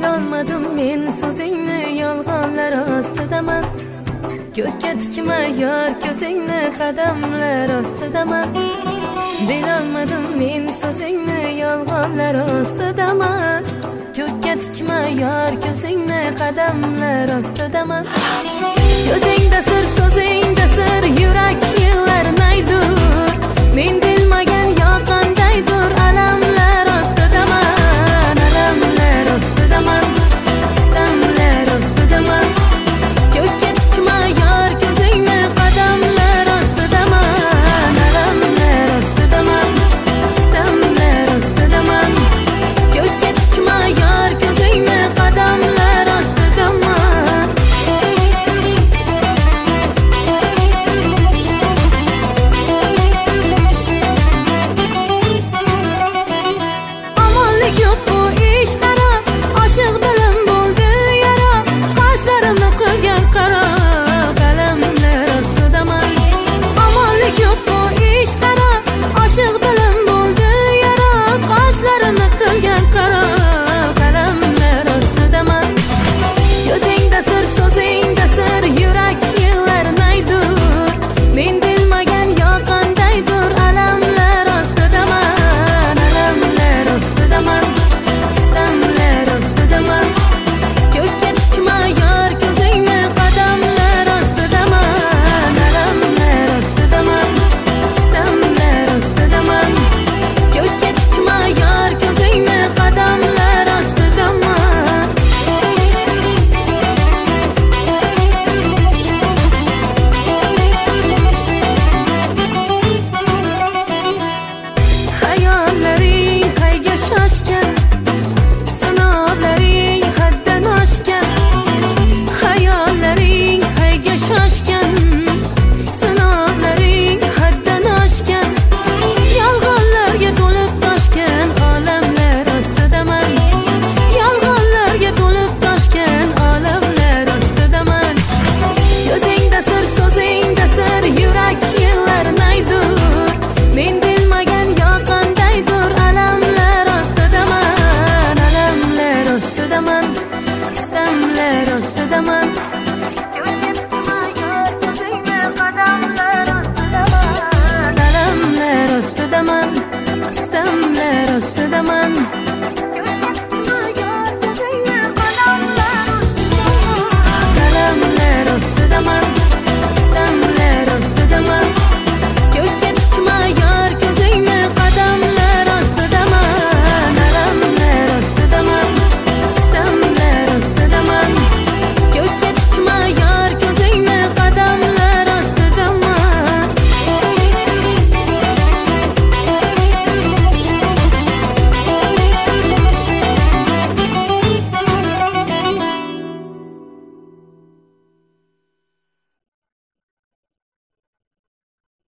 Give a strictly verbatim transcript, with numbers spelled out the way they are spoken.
Bilolmadim men so'zingni, yolg'onlar ostidaman. Ko'kka tikma yor ko'zingni, qadamlar ostidaman. Bilolmadim men so'zingni, yolg'onlar ostidaman. Ko'kka tikma yor ko'zingni, qadamlar ostidaman. Ko'zingda sir, so'zingda sir, yurak yillar naydur. Men bilmagan yoqandaydur, alamlar ostidaman, alamlar ostidaman, istamlar ostidaman. Ko'kka tikma yor ko'zingni, qadamlar ostidaman, alamlar ostidaman, istamlar ostidaman. Ko'kka tikma yor ko'zingni, qadamlar ostidaman. Amonlik yo'q bu ish qara, oshiq dilim bo'ldi yara. Qoshlarimni qilgan qaro, qalamlar ostidaman. Amonlik yo'q bu ish qara, oshiq dilim bo'ldi yara. Qoshlarimni qilgan qaro, qalamlar ostidaman. Ko'zingda sir, so'zingda sir, yurak yillar naydur. Men bilmagan yoqandaydur, alamlar ostidaman, alamlar ostidaman, istamlar ostidaman. Ko'kka tikma yor ko'zingni, qadamlar ostidaman, alamlar ostidaman, istamlar ostidaman. Ko'kka tikma yor ko'zingni, qadamlar ostidaman. Hayollaring qayga shoshgan, sinovlaring haddan oshgan. Hayollaring qayga shoshgan, sinovlaring haddan oshgan. Yolg'onlarga to'lib toshgan, olamlar ostidaman. Yolg'onlarga to'lib toshgan, olamlar ostidaman. Ko'zingda sir, so'zingda sir, yurak yillar naydur. Men bilmagan yoqandaydur, alamlar ostidaman, alamlar ostidaman, istamlar ostidaman.